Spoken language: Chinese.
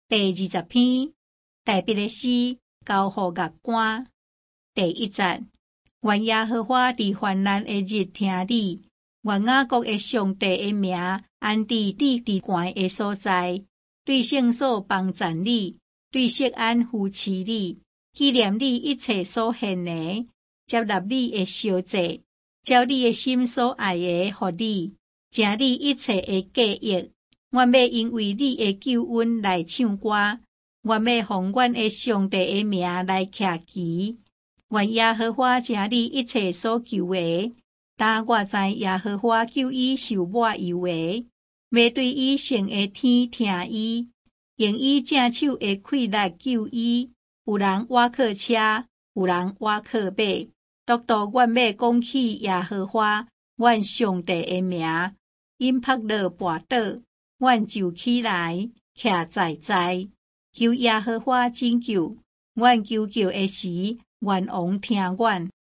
第20篇，大笔的诗交予乐官。第1节，愿耶和华伫患难的日听你，愿雅各的上帝的名安置你伫悬的所在，对圣所帮赞你，对锡安扶持你，纪念你一切所献的，接纳你的烧祭，照你的心所爱的予你，正你一切的计议。阮要因为你的救恩来唱歌，阮要奉阮的上帝的名来徛旗。愿耶和华正你一切所求的，但我知耶和华救伊受我由的，要对伊圣的天听伊，用伊正手的气力救伊。有人倚靠车，有人倚靠马，独独阮要讲起耶和华，阮上帝的名。因拍落跋倒，阮就起来，徛在在，求耶和华拯救。阮求救的时，愿王听阮。